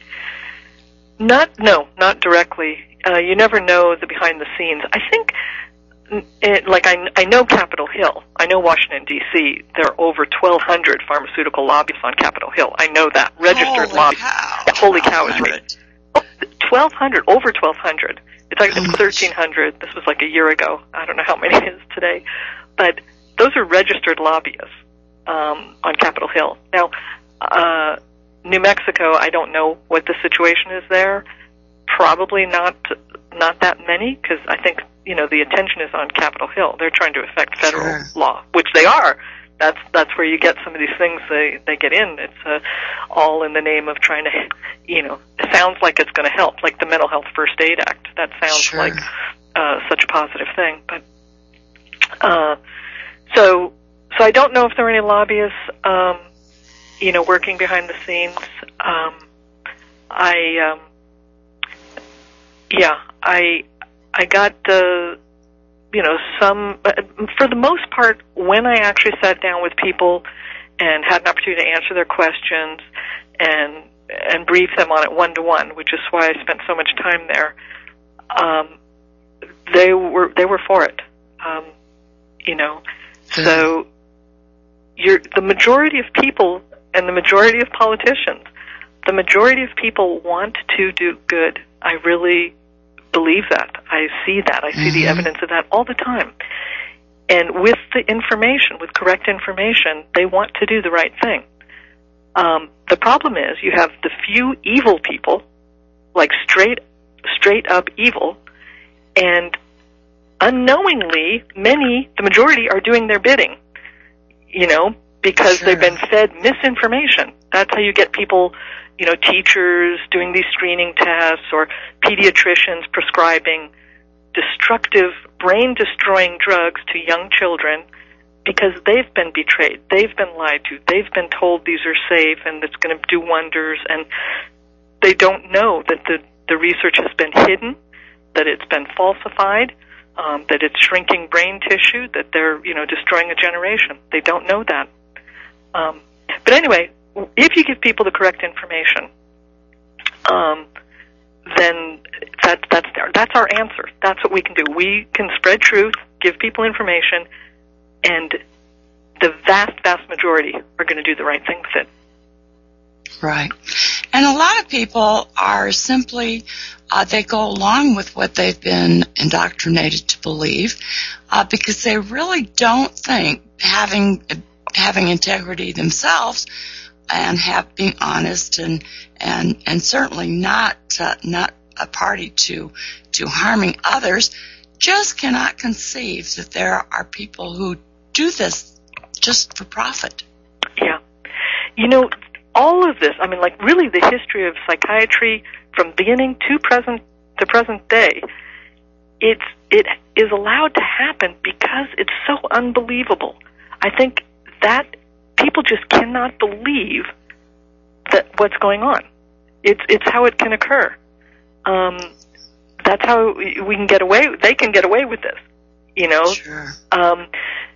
Not, no, not directly. Uh, you never know the behind the scenes. I think, it, like I, I know Capitol Hill. I know Washington, D C There are over twelve hundred pharmaceutical lobbyists on Capitol Hill. I know that. Registered holy lobbyists. Cow. Yeah, holy cow is right. twelve hundred, over twelve hundred. It's like it's thirteen hundred. This was like a year ago. I don't know how many it is today. But those are registered lobbyists um, on Capitol Hill. Now, uh, New Mexico, I don't know what the situation is there. Probably not not that many, because I think, you know, the attention is on Capitol Hill. They're trying to affect federal sure. law, which they are. That's that's where you get some of these things they, they get in. It's uh, all in the name of trying to, you know, it sounds like it's going to help, like the Mental Health First Aid Act. That sounds sure. like uh, such a positive thing. But uh, so so I don't know if there are any lobbyists, um, you know, working behind the scenes. Um, I, um, yeah, I, I got, uh, you know, some, for the most part, when I actually sat down with people and had an opportunity to answer their questions and, and brief them on it one-to-one, which is why I spent so much time there, um, they were, they were for it, um, you know, so you're, the majority of people and the majority of politicians, the majority of people want to do good. I really believe that. I see that. I see mm-hmm. the evidence of that all the time. And with the information, with correct information, they want to do the right thing. Um, the problem is you have the few evil people, like straight, straight up evil, and unknowingly, many, the majority, are doing their bidding. You know, because sure. they've been fed misinformation. That's how you get people, you know, teachers doing these screening tests or pediatricians prescribing destructive, brain-destroying drugs to young children because they've been betrayed. They've been lied to. They've been told these are safe and it's going to do wonders, and they don't know that the, the research has been hidden, that it's been falsified, um, that it's shrinking brain tissue, that they're, you know, destroying a generation. They don't know that. Um, but anyway, if you give people the correct information, um, then that, that's that's our answer. That's what we can do. We can spread truth, give people information, and the vast, vast majority are going to do the right thing with it. Right. And a lot of people are simply, uh, they go along with what they've been indoctrinated to believe uh, because they really don't think having having integrity themselves and have being honest and and and certainly not uh, not a party to to harming others, just cannot conceive that there are people who do this just for profit. Yeah. You know, all of this, I mean, like really the history of psychiatry from beginning to present to present day, it's it is allowed to happen because it's so unbelievable. I think that people just cannot believe that what's going on. It's it's how it can occur. Um, that's how we can get away. They can get away with this, you know. Sure. Um,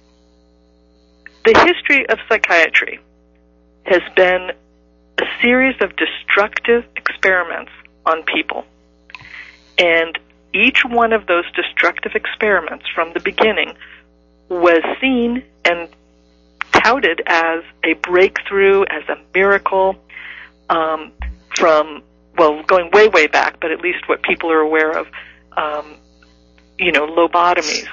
the history of psychiatry has been a series of destructive experiments on people, and each one of those destructive experiments from the beginning was seen and touted as a breakthrough, as a miracle, um, from, well, going way, way back, but at least what people are aware of, um, you know, lobotomies.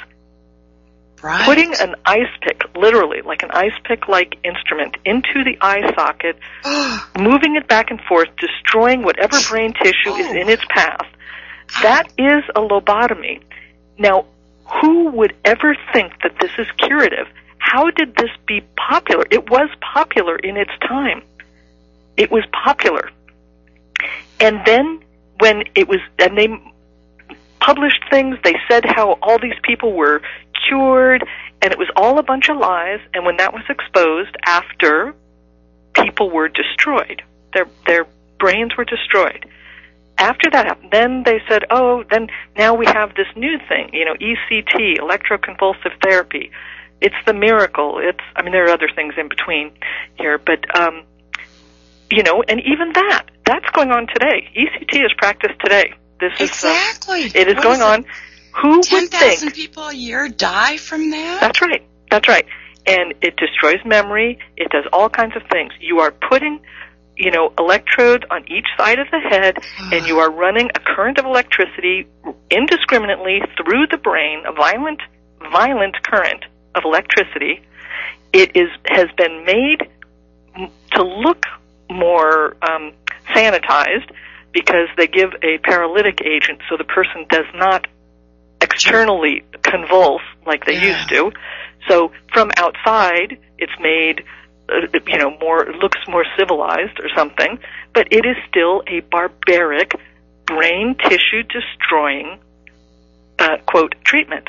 Right. Putting an ice pick, literally, like an ice pick-like instrument, into the eye socket, moving it back and forth, destroying whatever brain tissue oh. is in its path, that is a lobotomy. Now, who would ever think that this is curative? How did this be popular? It was popular in its time. It was popular. And then when it was, and they published things, they said how all these people were cured, and it was all a bunch of lies, and when that was exposed after people were destroyed, their their brains were destroyed. After that happened, then they said, oh, then now we have this new thing, you know, E C T, electroconvulsive therapy. It's the miracle. It's, I mean, there are other things in between here, but, um, you know, and even that, that's going on today. E C T is practiced today. This exactly. is, uh, it is what going is it? on. Who would think? ten thousand people a year die from that? That's right. That's right. And it destroys memory. It does all kinds of things. You are putting, you know, electrodes on each side of the head, and you are running a current of electricity indiscriminately through the brain, a violent, violent current of electricity. It is has been made to look more um, sanitized because they give a paralytic agent so the person does not externally convulse like they yeah. used to. So from outside, it's made, uh, you know, more, looks more civilized or something, but it is still a barbaric, brain tissue destroying, uh, quote, treatment.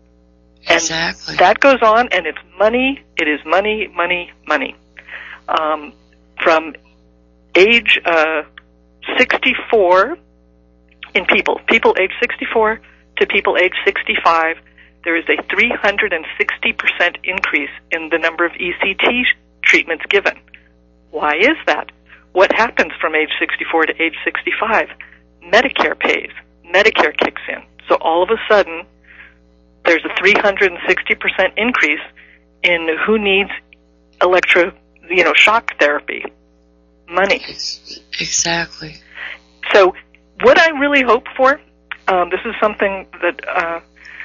Exactly. And that goes on, and it's money. It is money, money, money. Um, from age uh, sixty-four in people, people age sixty-four to people age sixty-five, there is a three hundred sixty percent increase in the number of E C T treatments given. Why is that? What happens from age sixty-four to age sixty-five? Medicare pays. Medicare kicks in. So all of a sudden, there's a three hundred sixty percent increase in who needs electro, you know, shock therapy. Money. Exactly. So what I really hope for, um, this is something that, uh,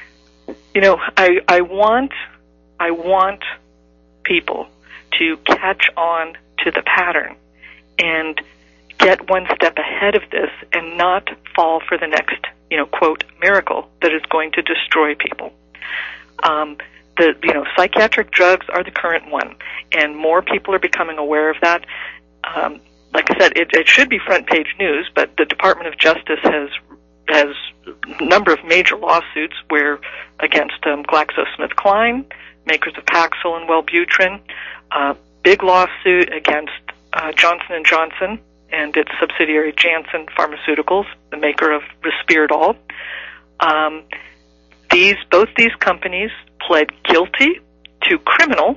you know, I, I want, I want people to catch on to the pattern and get one step ahead of this and not fall for the next, you know, quote, miracle that is going to destroy people. Um, the, you know, psychiatric drugs are the current one, and more people are becoming aware of that. Um, like I said, it, it should be front page news, but the Department of Justice has has a number of major lawsuits where against um, GlaxoSmithKline, makers of Paxil and Wellbutrin, uh, big lawsuit against uh, Johnson and Johnson and its subsidiary Janssen Pharmaceuticals, the maker of Risperdal. Um, these both these companies pled guilty to criminal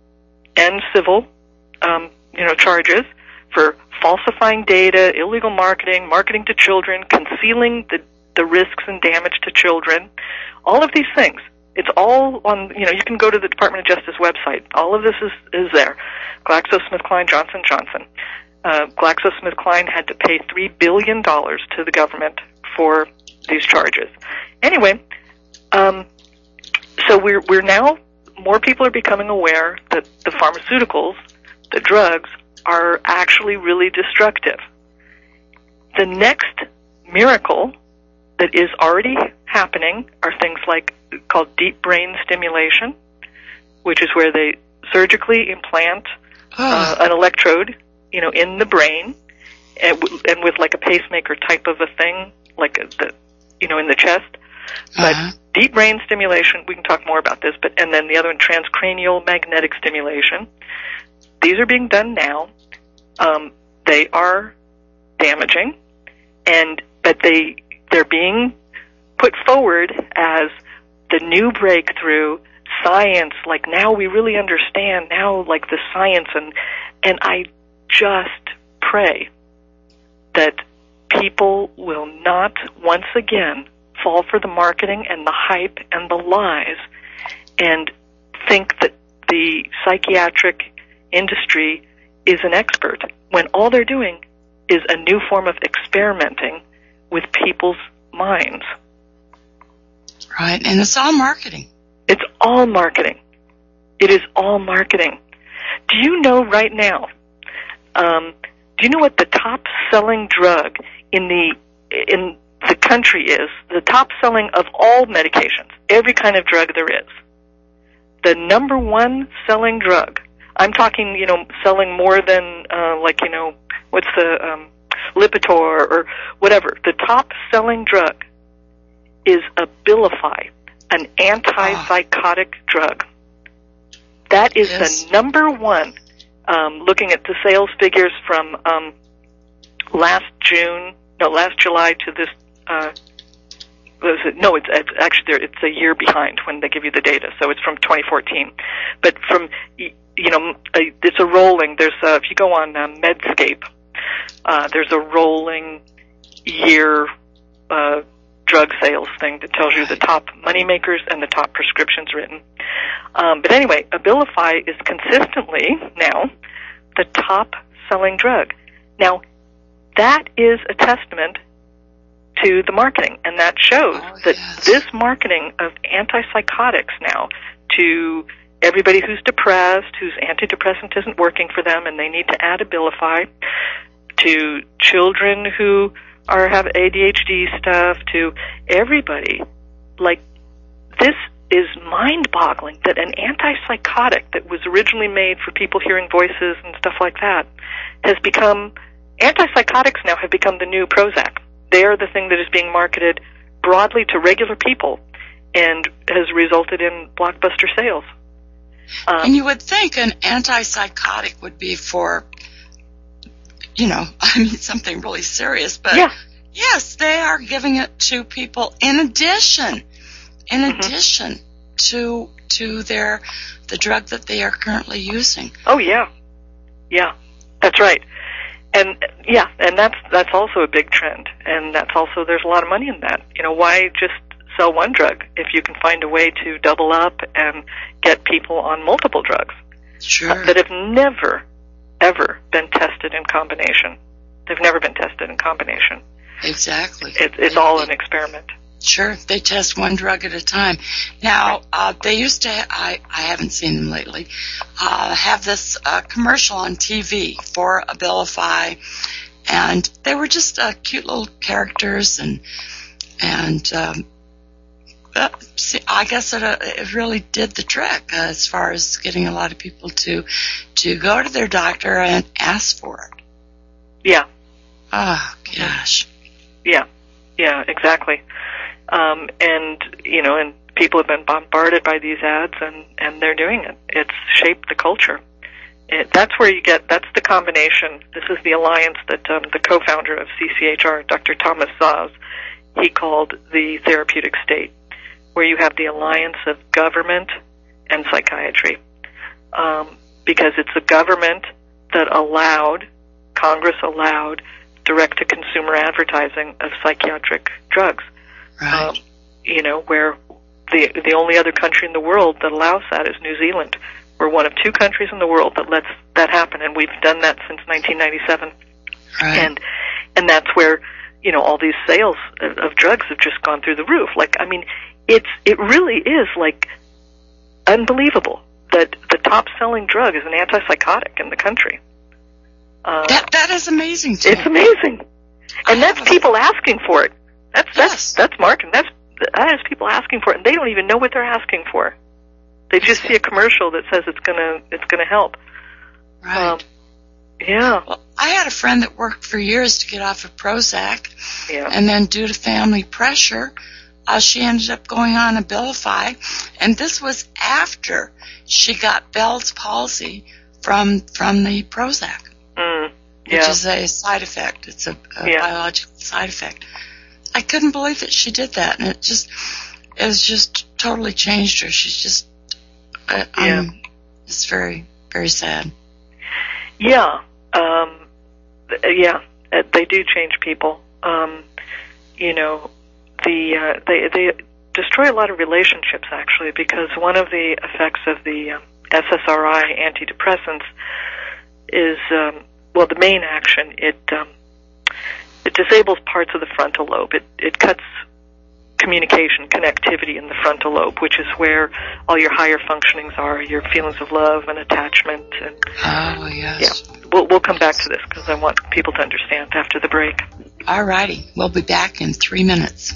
and civil, um, you know, charges for falsifying data, illegal marketing, marketing to children, concealing the, the risks and damage to children, all of these things. It's all on, you know, you can go to the Department of Justice website. All of this is, is there. GlaxoSmithKline, Johnson Johnson. Uh, GlaxoSmithKline had to pay three billion dollars to the government for these charges. Anyway, um, so we're, we're now, more people are becoming aware that the pharmaceuticals, the drugs, are actually really destructive. The next miracle that is already happening are things like called deep brain stimulation, which is where they surgically implant uh, an electrode, you know, in the brain, and, w- and with like a pacemaker type of a thing, like a, the, you know, in the chest. But uh-huh. deep brain stimulation, we can talk more about this. But and then the other one, transcranial magnetic stimulation. These are being done now. Um, they are damaging, and but they they're being put forward as the new breakthrough science, like now we really understand, now like the science, and and I just pray that people will not once again fall for the marketing and the hype and the lies and think that the psychiatric industry is an expert, when all they're doing is a new form of experimenting with people's minds. Right, and it's all marketing. It's all marketing. It is all marketing. Do you know right now, um, do you know what the top-selling drug in the in the country is? The top-selling of all medications, every kind of drug there is. The number one selling drug, I'm talking, you know, selling more than, uh, like, you know, what's the, um, Lipitor or whatever. The top-selling drug is Abilify, an antipsychotic oh. drug. That is yes. the number one, um, looking at the sales figures from um, last June, no, last July to this, uh, was it? No, it's, it's actually, it's a year behind when they give you the data, so it's from twenty fourteen. But from, you know, it's a rolling, there's a, if you go on uh, Medscape, uh, there's a rolling year uh, drug sales thing that tells you the top money makers and the top prescriptions written. Um, but anyway, Abilify is consistently now the top selling drug. Now, that is a testament to the marketing, and that shows oh, that yes. this marketing of antipsychotics now to everybody who's depressed, whose antidepressant isn't working for them, and they need to add Abilify, to children who are have A D H D stuff, to everybody. Like, this is mind-boggling that an antipsychotic that was originally made for people hearing voices and stuff like that has become, antipsychotics now have become the new Prozac. They are the thing that is being marketed broadly to regular people and has resulted in blockbuster sales. Um, and you would think an antipsychotic would be for, you know, I mean, something really serious, but yeah. yes, they are giving it to people in addition, in mm-hmm. addition to to their the drug that they are currently using. Oh yeah, yeah, that's right. And yeah, and that's that's also a big trend, and that's also, there's a lot of money in that. You know, why just sell one drug if you can find a way to double up and get people on multiple drugs sure. uh, that have never, ever been tested in combination. They've never been tested in combination. Exactly. It, it's they, all an experiment. Sure, they test one drug at a time. Now, uh, they used to, ha- I, I haven't seen them lately, uh, have this uh, commercial on T V for Abilify, and they were just uh, cute little characters, and and um, uh, see, I guess it, uh, it really did the trick uh, as far as getting a lot of people to to go to their doctor and ask for it. Yeah. Oh, gosh. Yeah, yeah, exactly. Um, and, you know, and people have been bombarded by these ads, and, and they're doing it. It's shaped the culture. It, that's where you get, that's the combination. This is the alliance that um, the co-founder of C C H R, Doctor Thomas Szasz, he called the therapeutic state, where you have the alliance of government and psychiatry. Um, because it's the government that allowed, Congress allowed, direct-to-consumer advertising of psychiatric drugs. Right. Um, you know, where the the only other country in the world that allows that is New Zealand. We're one of two countries in the world that lets that happen, and we've done that since nineteen ninety-seven. Right. And and that's where, you know, all these sales of, of drugs have just gone through the roof. Like, I mean, it's it really is like unbelievable that the top-selling drug is an antipsychotic in the country. Uh, that that is amazing to It's me. amazing, and I that's people asking for it. That's that's yes. that's marketing. That's that is people asking for it, and they don't even know what they're asking for. They just see a commercial that says it's gonna it's gonna help. Right. Um, yeah. Well, I had a friend that worked for years to get off of Prozac, Yeah. and then due to family pressure, uh, she ended up going on Abilify, and this was after she got Bell's palsy from from the Prozac, Mm, which yeah. is a side effect. It's a, a Yeah. biological side effect. I couldn't believe that she did that, and it just it was just totally changed her. She's just I, yeah. I'm, it's very very sad. Yeah, um, yeah, they do change people. Um, you know, the uh, they they destroy a lot of relationships actually, because one of the effects of the um, S S R I antidepressants is um, well, the main action it um, it disables parts of the frontal lobe. It it cuts communication, connectivity in the frontal lobe, which is where all your higher functionings are, your feelings of love and attachment. And, oh, yes. Yeah, we'll, we'll come back to this because I want people to understand after the break. All righty. We'll be back in three minutes.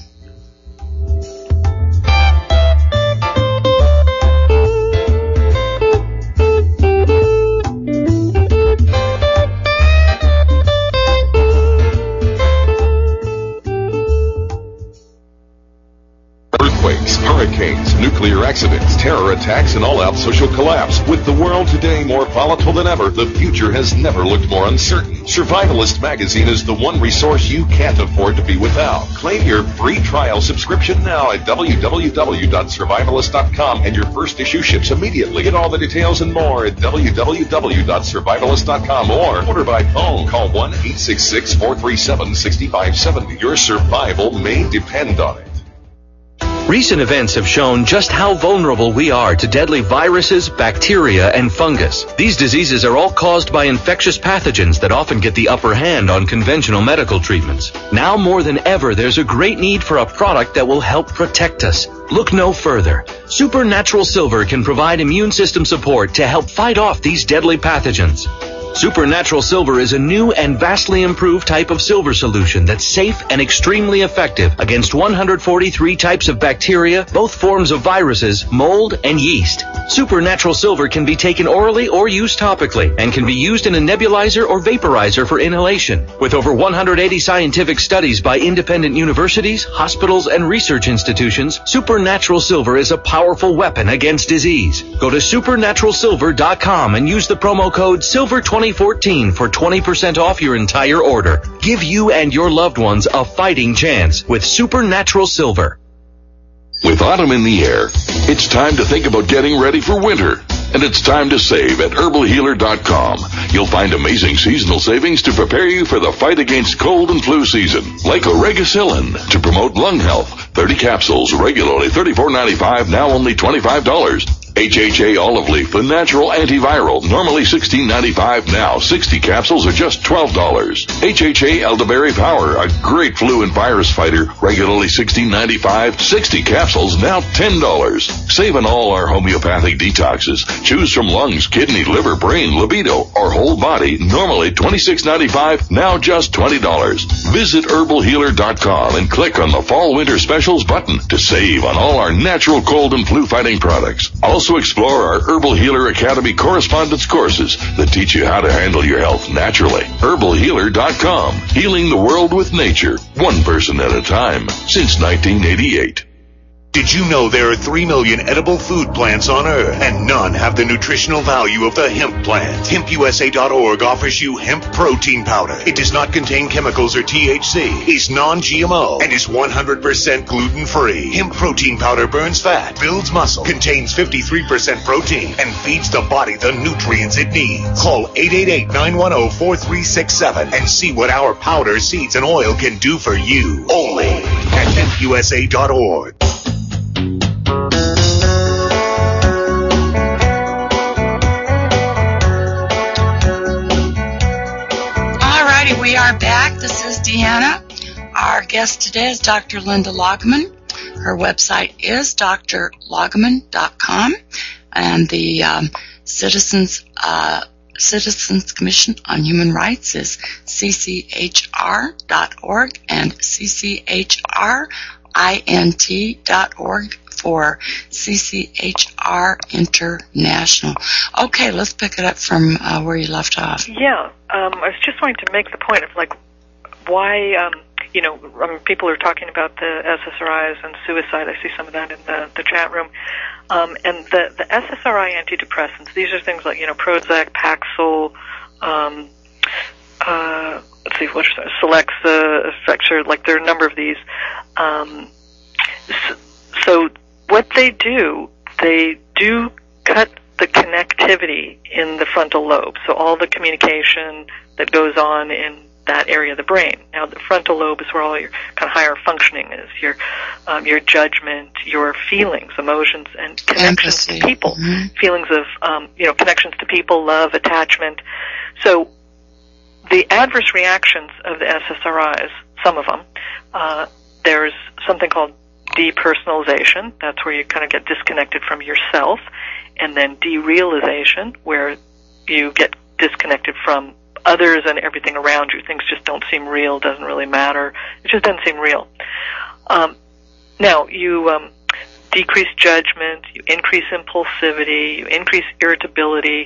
Earthquakes, hurricanes, nuclear accidents, terror attacks, and all-out social collapse. With the world today more volatile than ever, the future has never looked more uncertain. Survivalist magazine is the one resource you can't afford to be without. Claim your free trial subscription now at w w w dot survivalist dot com, and your first issue ships immediately. Get all the details and more at w w w dot survivalist dot com or order by phone. Call one eight six six, four three seven, six five seven zero. Your survival may depend on it. Recent events have shown just how vulnerable we are to deadly viruses, bacteria, and fungus. These diseases are all caused by infectious pathogens that often get the upper hand on conventional medical treatments. Now more than ever, there's a great need for a product that will help protect us. Look no further. Supernatural Silver can provide immune system support to help fight off these deadly pathogens. Supernatural Silver is a new and vastly improved type of silver solution that's safe and extremely effective against one hundred forty-three types of bacteria, both forms of viruses, mold, and yeast. Supernatural Silver can be taken orally or used topically and can be used in a nebulizer or vaporizer for inhalation. With over one hundred eighty scientific studies by independent universities, hospitals, and research institutions, Supernatural Silver is a powerful weapon against disease. Go to supernatural silver dot com and use the promo code silver twenty fourteen for twenty percent off your entire order. Give you and your loved ones a fighting chance with Supernatural Silver. With autumn in the air, it's time to think about getting ready for winter. And it's time to save at herbal healer dot com. You'll find amazing seasonal savings to prepare you for the fight against cold and flu season. Like Oregacillin to promote lung health. thirty capsules, regularly thirty-four ninety-five, now only twenty-five dollars. H H A Olive Leaf, the natural antiviral, normally sixteen ninety-five, now sixty capsules are just twelve dollars. H H A Elderberry Power, a great flu and virus fighter, regularly sixteen ninety-five, sixty capsules, now ten dollars. Save on all our homeopathic detoxes. Choose from lungs, kidney, liver, brain, libido, or whole body, normally twenty-six ninety-five, now just twenty dollars. Visit herbal healer dot com and click on the Fall Winter Specials button to save on all our natural cold and flu fighting products. Also Also explore our Herbal Healer Academy correspondence courses that teach you how to handle your health naturally. herbal healer dot com. Healing the world with nature, one person at a time, since nineteen eighty-eight. Did you know there are three million edible food plants on Earth, and none have the nutritional value of the hemp plant? hemp u s a dot org offers you hemp protein powder. It does not contain chemicals or T H C, is non G M O, and is one hundred percent gluten-free. Hemp protein powder burns fat, builds muscle, contains fifty-three percent protein, and feeds the body the nutrients it needs. Call eight eight eight, nine one zero, four three six seven and see what our powder, seeds, and oil can do for you. Only at hemp u s a dot org. We are back. This is Deanna. Our guest today is Doctor Linda Loggeman. Her website is d r loggeman dot com, and the um, Citizens uh, Citizens Commission on Human Rights is c c h r dot org and c c h r int dot org for C C H R International. Okay, let's pick it up from uh, where you left off. Yeah, um, I was just wanting to make the point of, like, why, um, you know, I mean, people are talking about the S S R Is and suicide. I see some of that in the, the chat room. Um, and the, the S S R I antidepressants, these are things like, you know, Prozac, Paxil, um, uh, let's see, see, what selects the effector, like there are a number of these. Um, so what they do, they do cut the connectivity in the frontal lobe, so all the communication that goes on in that area of the brain. Now, the frontal lobe is where all your kind of higher functioning is, your um, your judgment, your feelings, emotions, and connections Empathy. to people. Mm-hmm. Feelings of, um, you know, connections to people, love, attachment. So the adverse reactions of the S S R Is, some of them, uh, there's something called depersonalization. That's where you kind of get disconnected from yourself. And then derealization, where you get disconnected from others and everything around you. Things just don't seem real, doesn't really matter. It just doesn't seem real. Um, now, you um, decrease judgment, you increase impulsivity, you increase irritability.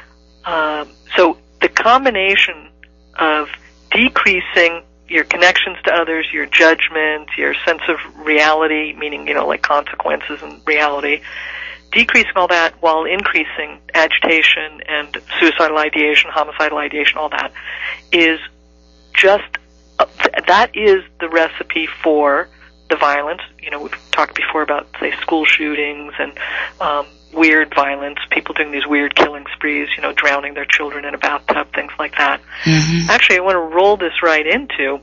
Um, so the combination of decreasing your connections to others, your judgment, your sense of reality, meaning, you know, like consequences and reality, decreasing all that while increasing agitation and suicidal ideation, homicidal ideation, all that, is just, uh, that is the recipe for the violence. You know, we've talked before about, say, school shootings and um, weird violence, people doing these weird killing sprees, you know, drowning their children in a bathtub, things like that. Mm-hmm. Actually, I want to roll this right into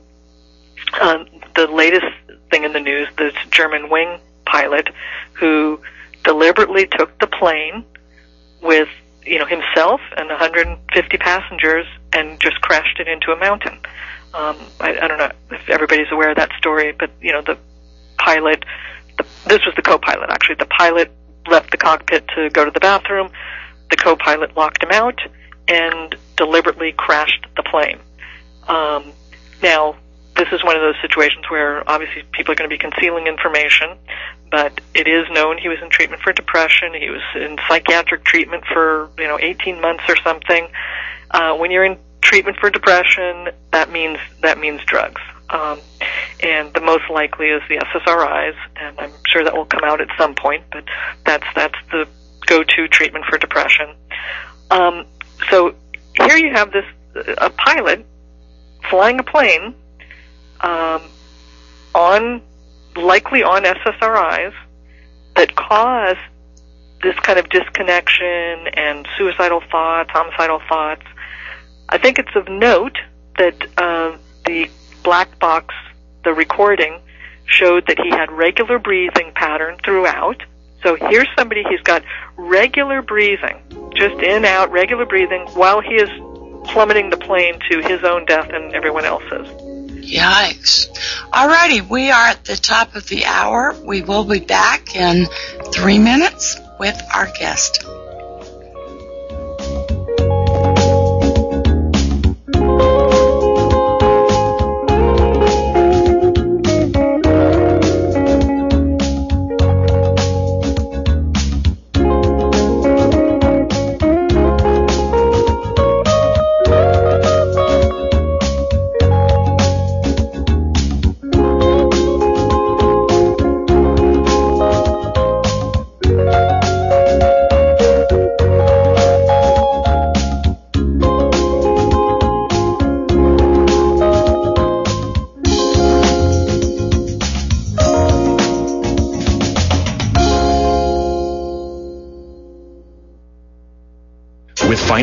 um, the latest thing in the news, this German wing pilot who deliberately took the plane with, you know, himself and one hundred fifty passengers and just crashed it into a mountain. Um, I, I don't know if everybody's aware of that story, but, you know, the pilot, the, this was the co-pilot, actually. The pilot left the cockpit to go to the bathroom. The co-pilot locked him out and deliberately crashed the plane. Um, now, this is one of those situations where obviously people are going to be concealing information, but it is known he was in treatment for depression. He was in psychiatric treatment for, you know, eighteen months or something. Uh, when you're in treatment for depression, that means that means drugs. Um, and the most likely is the S S R Is, and I'm sure that will come out at some point, but that's that's the go-to treatment for depression. Um, so here you have this, a pilot flying a plane um, on, likely on S S R Is that cause this kind of disconnection and suicidal thoughts, homicidal thoughts. I think it's of note that uh, the black box, the recording, showed that he had regular breathing pattern throughout. So here's somebody, he's got regular breathing, just in, out, regular breathing, while he is plummeting the plane to his own death and everyone else's. Yikes. Alrighty, we are at the top of the hour. We will be back in three minutes with our guest.